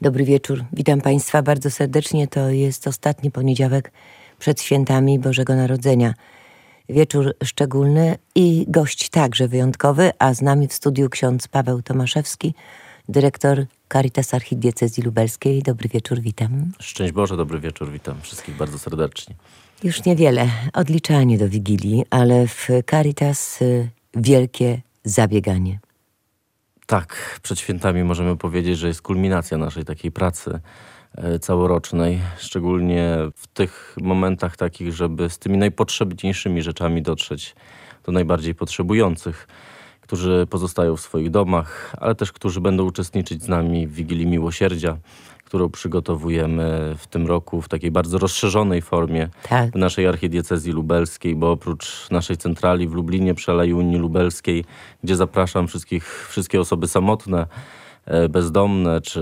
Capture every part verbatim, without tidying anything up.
Dobry wieczór. Witam Państwa bardzo serdecznie. To jest ostatni poniedziałek przed świętami Bożego Narodzenia. Wieczór szczególny i gość także wyjątkowy, a z nami w studiu ksiądz Paweł Tomaszewski, dyrektor Caritas Archidiecezji Lubelskiej. Dobry wieczór, witam. Szczęść Boże, dobry wieczór, witam wszystkich bardzo serdecznie. Już niewiele, odliczanie do Wigilii, ale w Caritas y, wielkie zabieganie. Tak, przed świętami możemy powiedzieć, że jest kulminacja naszej takiej pracy e, całorocznej, szczególnie w tych momentach takich, żeby z tymi najpotrzebniejszymi rzeczami dotrzeć do najbardziej potrzebujących, którzy pozostają w swoich domach, ale też którzy będą uczestniczyć z nami w Wigilii Miłosierdzia, którą przygotowujemy w tym roku w takiej bardzo rozszerzonej formie Tak. w naszej archidiecezji lubelskiej, bo oprócz naszej centrali w Lublinie przy Alei Unii Lubelskiej, gdzie zapraszam wszystkich, wszystkie osoby samotne, bezdomne czy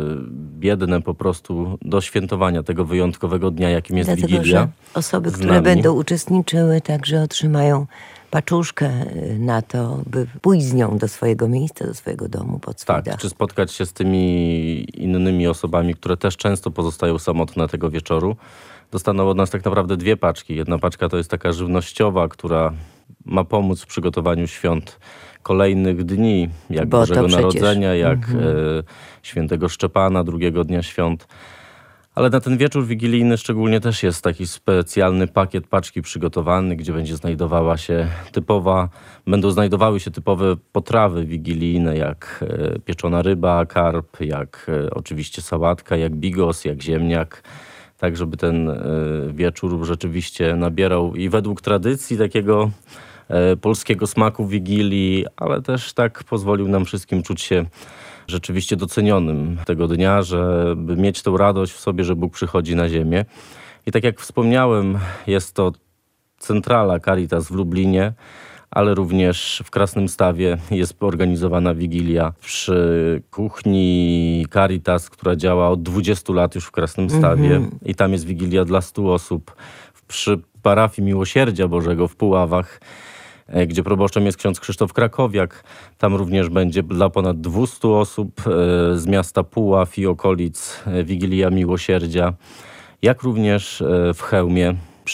biedne po prostu do świętowania tego wyjątkowego dnia, jakim jest Dlatego, Wigilia. że osoby, z które nami. będą uczestniczyły, także otrzymają paczuszkę na to, by pójść z nią do swojego miejsca, do swojego domu, pod swój Tak, dach. czy spotkać się z tymi innymi osobami, które też często pozostają samotne tego wieczoru. Dostaną od nas tak naprawdę dwie paczki. Jedna paczka to jest taka żywnościowa, która ma pomóc w przygotowaniu świąt kolejnych dni, jak Bo to Bożego przecież- Narodzenia, jak Mhm. e, Świętego Szczepana, drugiego dnia świąt. Ale na ten wieczór wigilijny szczególnie też jest taki specjalny pakiet paczki przygotowany, gdzie będzie znajdowała się typowa, będą znajdowały się typowe potrawy wigilijne, jak e, pieczona ryba, karp, jak e, oczywiście sałatka, jak bigos, jak ziemniak. Tak, żeby ten e, wieczór rzeczywiście nabierał i według tradycji takiego e, polskiego smaku Wigilii, ale też tak pozwolił nam wszystkim czuć się rzeczywiście docenionym tego dnia, żeby mieć tą radość w sobie, że Bóg przychodzi na ziemię. I tak jak wspomniałem, jest to centrala Caritas w Lublinie, ale również w Krasnymstawie jest organizowana Wigilia przy kuchni Caritas, która działa od dwudziestu lat już w Krasnymstawie. Mhm. I tam jest Wigilia dla stu osób. Przy parafii Miłosierdzia Bożego w Puławach, e, gdzie proboszczem jest ksiądz Krzysztof Krakowiak. Tam również będzie dla ponad dwustu osób e, z miasta Puław i okolic e, Wigilia Miłosierdzia. Jak również e, w Chełmie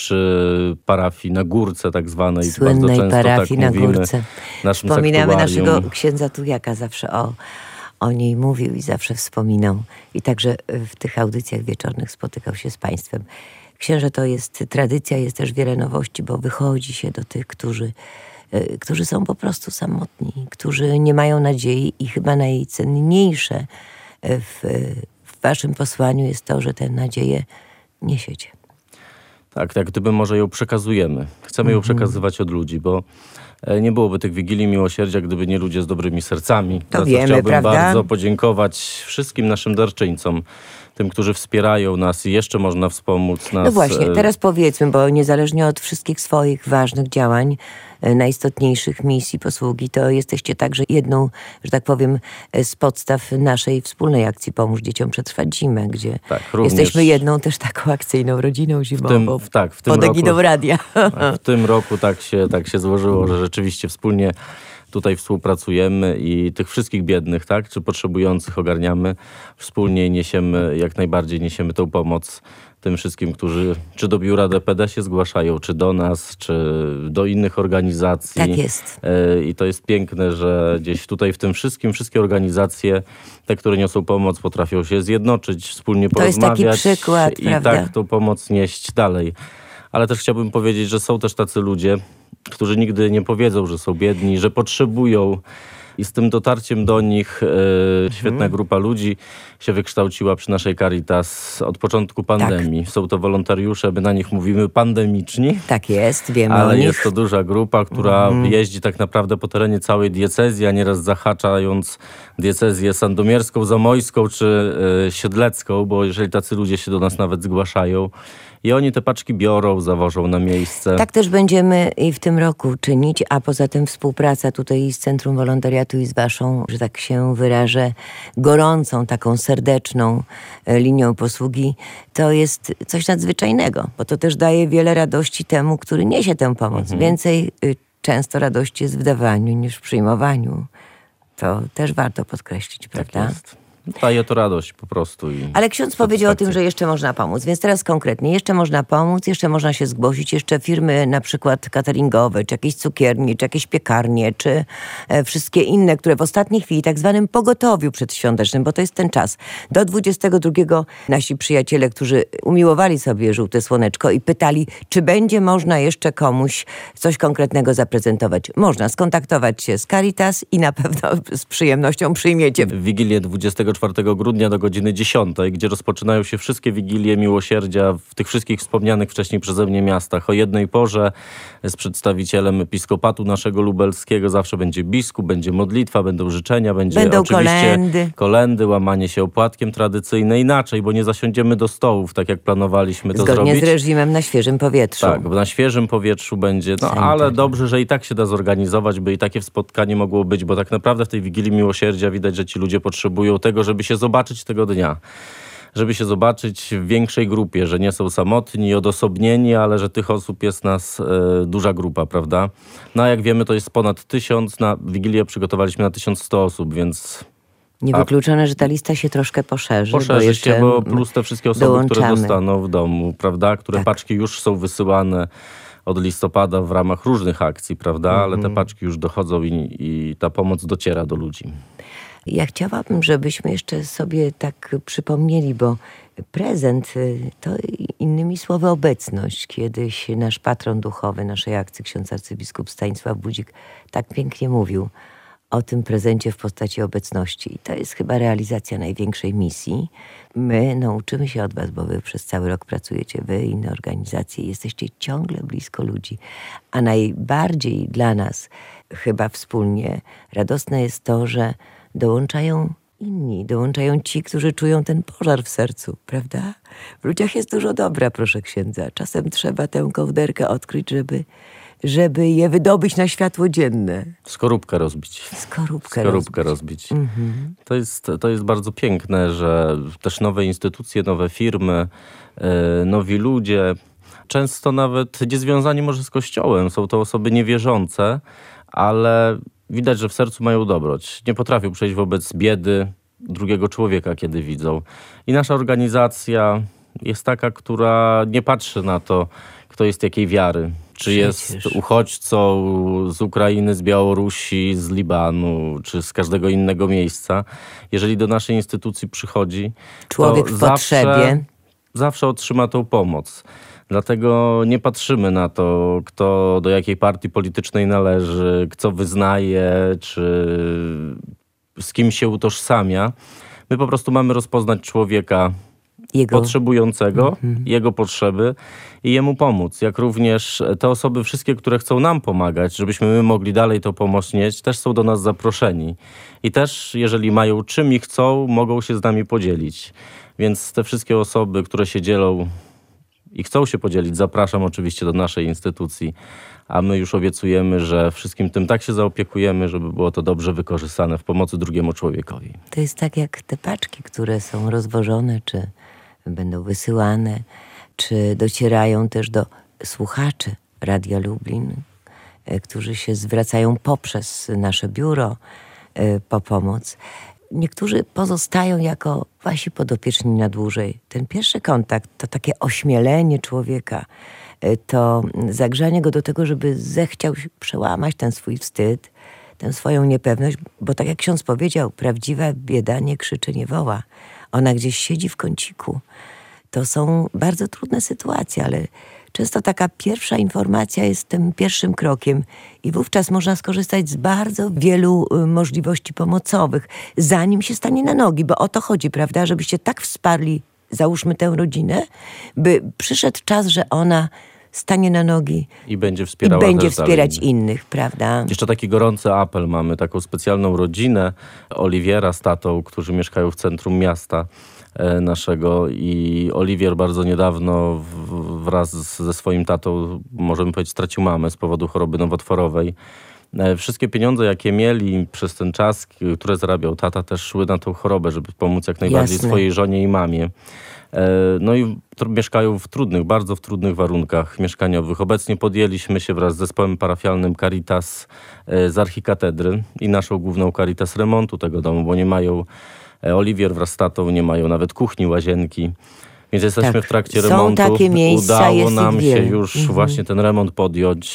przy parafii na Górce tak zwanej. Słynnej bardzo często parafii tak na mówimy, Górce. naszym Wspominamy sanktuarium. naszego księdza Tujaka, zawsze o, o niej mówił i zawsze wspominał. I także w tych audycjach wieczornych spotykał się z Państwem. Księże, to jest tradycja, jest też wiele nowości, bo wychodzi się do tych, którzy, y, którzy są po prostu samotni, którzy nie mają nadziei i chyba najcenniejsze w, w Waszym posłaniu jest to, że tę nadzieję niesiecie. Tak, jak gdyby może ją przekazujemy. Chcemy ją przekazywać od ludzi, bo e, nie byłoby tych Wigilii Miłosierdzia, gdyby nie ludzie z dobrymi sercami. To Za co wiemy, chciałbym prawda? bardzo podziękować wszystkim naszym darczyńcom, tym, którzy wspierają nas i jeszcze można wspomóc nas. No właśnie, e, teraz powiedzmy, bo niezależnie od wszystkich swoich ważnych działań, e, najistotniejszych misji, posługi, to jesteście także jedną, że tak powiem, e, z podstaw naszej wspólnej akcji Pomóż Dzieciom Przetrwać Zimę, gdzie Tak, również jesteśmy jedną też taką akcyjną rodziną zimową w, tak, w tym pod roku, egidą radia. tak, w tym roku tak się, tak się złożyło, że rzeczywiście wspólnie tutaj współpracujemy i tych wszystkich biednych, tak, czy potrzebujących ogarniamy. Wspólnie niesiemy, jak najbardziej niesiemy tą pomoc tym wszystkim, którzy czy do biura D P D się zgłaszają, czy do nas, czy do innych organizacji. Tak jest. E, I to jest piękne, że gdzieś tutaj w tym wszystkim, wszystkie organizacje, te, które niosą pomoc, potrafią się zjednoczyć, wspólnie To jest taki porozmawiać przykład, i prawda? tak tą pomoc nieść dalej. Ale też chciałbym powiedzieć, że są też tacy ludzie, którzy nigdy nie powiedzą, że są biedni, że potrzebują. I z tym dotarciem do nich e, świetna grupa ludzi się wykształciła przy naszej Caritas od początku pandemii. Są to wolontariusze, my na nich mówimy pandemiczni. Tak jest, wiemy o Ale nich. jest to duża grupa, która jeździ tak naprawdę po terenie całej diecezji, a nieraz zahaczając diecezję sandomierską, zamojską czy e, siedlecką, bo jeżeli tacy ludzie się do nas nawet zgłaszają i oni te paczki biorą, zawożą na miejsce. Tak też będziemy i w tym roku czynić, a poza tym współpraca tutaj z Centrum Wolontariatu i z waszą, że tak się wyrażę, gorącą, taką serdeczną e, linią posługi, to jest coś nadzwyczajnego, bo to też daje wiele radości temu, który niesie tę pomoc. Mhm. Więcej y, często radości jest w dawaniu niż w przyjmowaniu. To też warto podkreślić, prawda? Tak jest. daje to radość po prostu. I Ale ksiądz powiedział o tym, że jeszcze można pomóc, więc teraz konkretnie, jeszcze można pomóc, jeszcze można się zgłosić, jeszcze firmy na przykład cateringowe, czy jakieś cukiernie, czy jakieś piekarnie, czy e, wszystkie inne, które w ostatniej chwili, tak zwanym pogotowiu przedświątecznym, bo to jest ten czas. Do dwudziestego drugiego nasi przyjaciele, którzy umiłowali sobie żółte słoneczko i pytali, czy będzie można jeszcze komuś coś konkretnego zaprezentować. Można skontaktować się z Caritas i na pewno z przyjemnością przyjmiecie. W Wigilię dwudziestego czwartego grudnia do godziny dziesiątej, gdzie rozpoczynają się wszystkie Wigilie Miłosierdzia w tych wszystkich wspomnianych wcześniej przeze mnie miastach. O jednej porze z przedstawicielem episkopatu naszego lubelskiego zawsze będzie biskup, będzie modlitwa, będą życzenia, będzie Będą oczywiście kolendy. kolendy, łamanie się opłatkiem tradycyjne. Inaczej, bo nie zasiądziemy do stołów, tak jak planowaliśmy to Zgodnie zrobić. z reżimem na świeżym powietrzu. Tak, bo na świeżym powietrzu będzie, no ale dobrze, że i tak się da zorganizować, by i takie spotkanie mogło być, bo tak naprawdę w tej Wigilii Miłosierdzia widać, że ci ludzie potrzebują tego, żeby się zobaczyć tego dnia. Żeby się zobaczyć w większej grupie, że nie są samotni, odosobnieni, ale że tych osób jest nas e, duża grupa, prawda? No a jak wiemy, to jest ponad tysiąc, na Wigilię przygotowaliśmy na tysiąc sto osób, więc... Niewykluczone, że ta lista się troszkę poszerzy. Poszerzy bo się, jeszcze bo plus te wszystkie osoby, dołączamy. które dostaną w domu, prawda? Które Tak. paczki już są wysyłane od listopada w ramach różnych akcji, prawda? Mhm. Ale te paczki już dochodzą i, i ta pomoc dociera do ludzi. Ja chciałabym, żebyśmy jeszcze sobie tak przypomnieli, bo prezent to innymi słowy obecność. Kiedyś nasz patron duchowy naszej akcji, ksiądz arcybiskup Stanisław Budzik, tak pięknie mówił o tym prezencie w postaci obecności. I to jest chyba realizacja największej misji. My nauczymy się od was, bo wy przez cały rok pracujecie, wy i inne organizacje, jesteście ciągle blisko ludzi. A najbardziej dla nas chyba wspólnie radosne jest to, że dołączają inni, dołączają ci, którzy czują ten pożar w sercu, prawda? W ludziach jest dużo dobra, proszę księdza. Czasem trzeba tę kołderkę odkryć, żeby, żeby je wydobyć na światło dzienne. Skorupkę rozbić. Skorupkę, Skorupkę rozbić. rozbić. Mhm. To jest, to jest bardzo piękne, że też nowe instytucje, nowe firmy, yy, nowi ludzie, często nawet nie związani może z Kościołem, są to osoby niewierzące, ale widać, że w sercu mają dobroć. Nie potrafią przejść wobec biedy drugiego człowieka, kiedy widzą. I nasza organizacja jest taka, która nie patrzy na to, kto jest jakiej wiary. Czy Przecież. jest uchodźcą z Ukrainy, z Białorusi, z Libanu, czy z każdego innego miejsca. Jeżeli do naszej instytucji przychodzi, Człowiek to w zawsze, potrzebie. zawsze otrzyma tą pomoc. Dlatego nie patrzymy na to, kto do jakiej partii politycznej należy, kto wyznaje, czy z kim się utożsamia. My po prostu mamy rozpoznać człowieka Jego... potrzebującego, Mhm. jego potrzeby i jemu pomóc. Jak również te osoby wszystkie, które chcą nam pomagać, żebyśmy my mogli dalej tą pomoc nieść, też są do nas zaproszeni. I też, jeżeli mają czym i chcą, mogą się z nami podzielić. Więc te wszystkie osoby, które się dzielą i chcą się podzielić, zapraszam oczywiście do naszej instytucji, a my już obiecujemy, że wszystkim tym tak się zaopiekujemy, żeby było to dobrze wykorzystane w pomocy drugiemu człowiekowi. To jest tak jak te paczki, które są rozwożone, czy będą wysyłane, czy docierają też do słuchaczy Radia Lublin, e, którzy się zwracają poprzez nasze biuro e, po pomoc. Niektórzy pozostają jako wasi podopieczni na dłużej. Ten pierwszy kontakt to takie ośmielenie człowieka, e, to zagrzanie go do tego, żeby zechciał przełamać ten swój wstyd, tę swoją niepewność, bo tak jak ksiądz powiedział, prawdziwa bieda nie krzyczy, nie woła. Ona gdzieś siedzi w kąciku. To są bardzo trudne sytuacje, ale często taka pierwsza informacja jest tym pierwszym krokiem i wówczas można skorzystać z bardzo wielu y, możliwości pomocowych, zanim się stanie na nogi, bo o to chodzi, prawda, żebyście tak wsparli, załóżmy tę rodzinę, by przyszedł czas, że ona stanie na nogi I będzie i wspierała będzie też wspierać dalej. innych, prawda? Jeszcze taki gorący apel. Mamy taką specjalną rodzinę Oliwiera z tatą, którzy mieszkają w centrum miasta e, naszego i Oliwier bardzo niedawno w, wraz z, ze swoim tatą, możemy powiedzieć, stracił mamę z powodu choroby nowotworowej. E, wszystkie pieniądze, jakie mieli przez ten czas, które zarabiał tata, też szły na tą chorobę, żeby pomóc jak najbardziej Jasne. swojej żonie i mamie. No i tr- mieszkają w trudnych, bardzo w trudnych warunkach mieszkaniowych. Obecnie podjęliśmy się wraz z zespołem parafialnym Caritas e, z archikatedry i naszą główną Caritas remontu tego domu, bo nie mają Oliwier wraz z tatą nie mają nawet kuchni, łazienki. Więc jesteśmy Tak, w trakcie są remontu. takie miejsca, Udało jest ich nam się wiele. już Mhm. właśnie ten remont podjąć.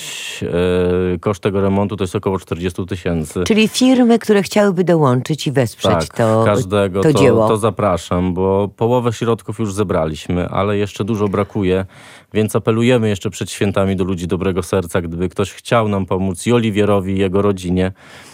E, koszt tego remontu to jest około czterdzieści tysięcy. Czyli firmy, które chciałyby dołączyć i wesprzeć Tak, to, każdego to to, dzieło. to zapraszam, bo połowę środków już zebraliśmy, ale jeszcze dużo brakuje, więc apelujemy jeszcze przed świętami do ludzi dobrego serca, gdyby ktoś chciał nam pomóc i Oliwierowi, i jego rodzinie,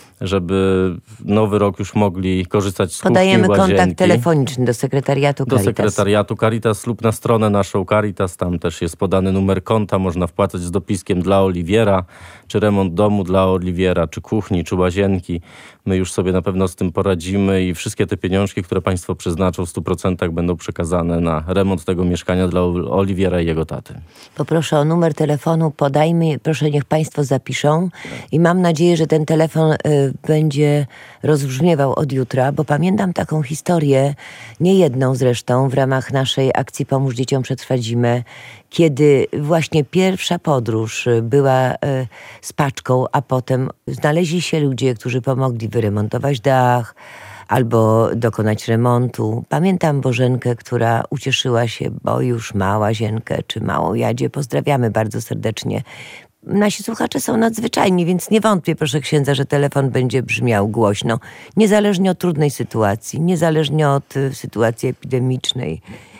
żeby nowy rok już mogli korzystać z kuchni, Podajemy łazienki. kontakt telefoniczny do sekretariatu Do Caritas. sekretariatu Caritas lub na stronę naszą Caritas. Tam też jest podany numer konta. Można wpłacać z dopiskiem dla Oliwiera, czy remont domu dla Oliwiera, czy kuchni, czy łazienki. My już sobie na pewno z tym poradzimy i wszystkie te pieniążki, które państwo przeznaczą w stu procentach będą przekazane na remont tego mieszkania dla Oliwiera i jego taty. Poproszę o numer telefonu, podajmy, proszę niech państwo zapiszą i mam nadzieję, że ten telefon y, będzie rozbrzmiewał od jutra, bo pamiętam taką historię, nie jedną zresztą, w ramach naszej akcji Pomóż Dzieciom Przetrwać Zimę, kiedy właśnie pierwsza podróż była y, z paczką, a potem znaleźli się ludzie, którzy pomogli wyremontować dach, albo dokonać remontu. Pamiętam Bożenkę, która ucieszyła się, bo już ma łazienkę czy małą Jadzie. Pozdrawiamy bardzo serdecznie. Nasi słuchacze są nadzwyczajni, więc nie wątpię, proszę księdza, że telefon będzie brzmiał głośno. Niezależnie od trudnej sytuacji, niezależnie od y, sytuacji epidemicznej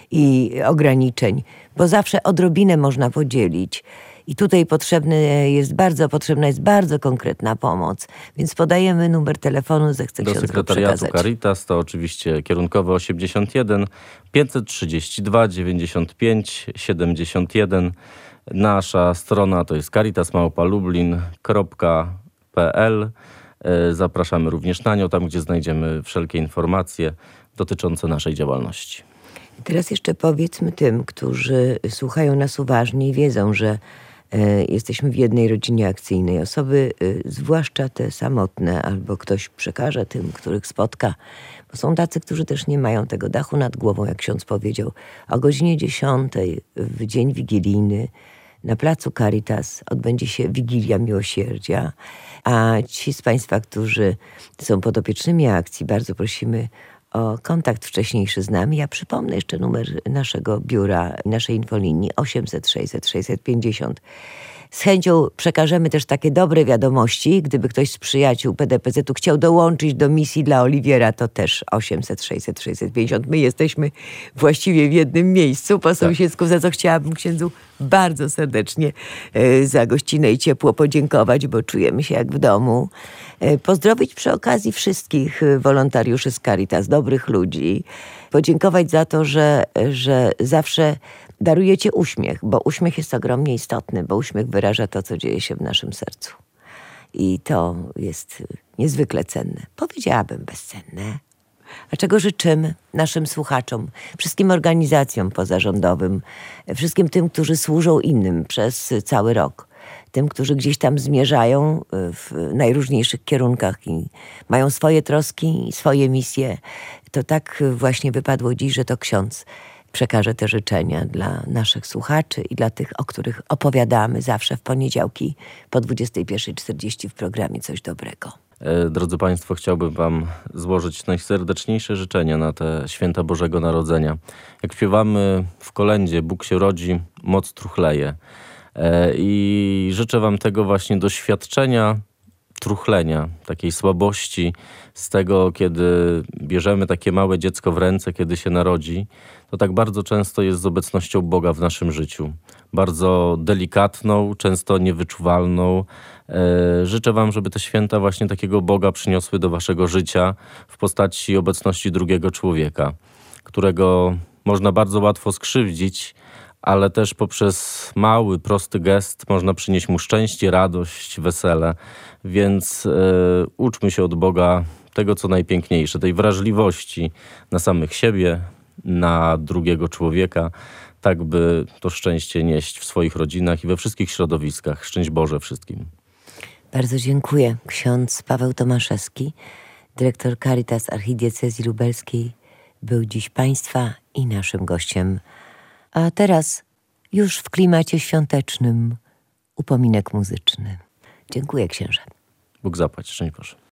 i ograniczeń, bo zawsze odrobinę można podzielić. I tutaj potrzebny jest bardzo, potrzebna jest bardzo konkretna pomoc. Więc podajemy numer telefonu, zechce Do ksiądz go sekretariatu przekazać. Caritas to oczywiście kierunkowy osiemdziesiąt jeden pięćset trzydzieści dwa dziewięćdziesiąt pięć siedemdziesiąt jeden. Nasza strona to jest caritas małpa lublin kropka p l. Zapraszamy również na nią, tam gdzie znajdziemy wszelkie informacje dotyczące naszej działalności. Teraz jeszcze powiedzmy tym, którzy słuchają nas uważnie i wiedzą, że e, jesteśmy w jednej rodzinie akcyjnej. Osoby, e, zwłaszcza te samotne, albo ktoś przekaże tym, których spotka, bo są tacy, którzy też nie mają tego dachu nad głową, jak ksiądz powiedział. O godzinie dziesiątej w dzień wigilijny na placu Caritas odbędzie się Wigilia Miłosierdzia, a ci z państwa, którzy są podopiecznymi akcji, bardzo prosimy o kontakt wcześniejszy z nami. Ja przypomnę jeszcze numer naszego biura, naszej infolinii osiemset sześćset sześćset pięćdziesiąt. Z chęcią przekażemy też takie dobre wiadomości. Gdyby ktoś z przyjaciół P D P Z-u chciał dołączyć do misji dla Oliwiera, to też osiemset sześćset sześćset pięćdziesiąt. My jesteśmy właściwie w jednym miejscu po sąsiedzku, za co chciałabym księdzu bardzo serdecznie e, za gościnę i ciepło podziękować, bo czujemy się jak w domu. E, pozdrowić przy okazji wszystkich e, wolontariuszy z Caritas, dobrych ludzi. Podziękować za to, że, że zawsze darujecie uśmiech, bo uśmiech jest ogromnie istotny, bo uśmiech wyraża to, co dzieje się w naszym sercu. I to jest niezwykle cenne. Powiedziałabym bezcenne. A czego życzymy naszym słuchaczom, wszystkim organizacjom pozarządowym, wszystkim tym, którzy służą innym przez cały rok, tym, którzy gdzieś tam zmierzają w najróżniejszych kierunkach i mają swoje troski i swoje misje. To tak właśnie wypadło dziś, że to ksiądz przekaże te życzenia dla naszych słuchaczy i dla tych, o których opowiadamy zawsze w poniedziałki po dwudziestej pierwszej czterdzieści w programie Coś Dobrego. Drodzy Państwo, chciałbym Wam złożyć najserdeczniejsze życzenia na te święta Bożego Narodzenia. Jak śpiewamy w kolędzie Bóg się rodzi, moc truchleje. I życzę Wam tego właśnie doświadczenia truchlenia, takiej słabości z tego, kiedy bierzemy takie małe dziecko w ręce, kiedy się narodzi, to tak bardzo często jest z obecnością Boga w naszym życiu. Bardzo delikatną, często niewyczuwalną. E, życzę Wam, żeby te święta właśnie takiego Boga przyniosły do Waszego życia w postaci obecności drugiego człowieka, którego można bardzo łatwo skrzywdzić, ale też poprzez mały, prosty gest można przynieść mu szczęście, radość, wesele. Więc e, uczmy się od Boga tego, co najpiękniejsze, tej wrażliwości na samych siebie, na drugiego człowieka, tak by to szczęście nieść w swoich rodzinach i we wszystkich środowiskach. Szczęść Boże wszystkim. Bardzo dziękuję. Ksiądz Paweł Tomaszewski, dyrektor Caritas Archidiecezji Lubelskiej, był dziś Państwa i naszym gościem. A teraz już w klimacie świątecznym upominek muzyczny. Dziękuję, księże. Bóg zapłać. Szczęść Boże.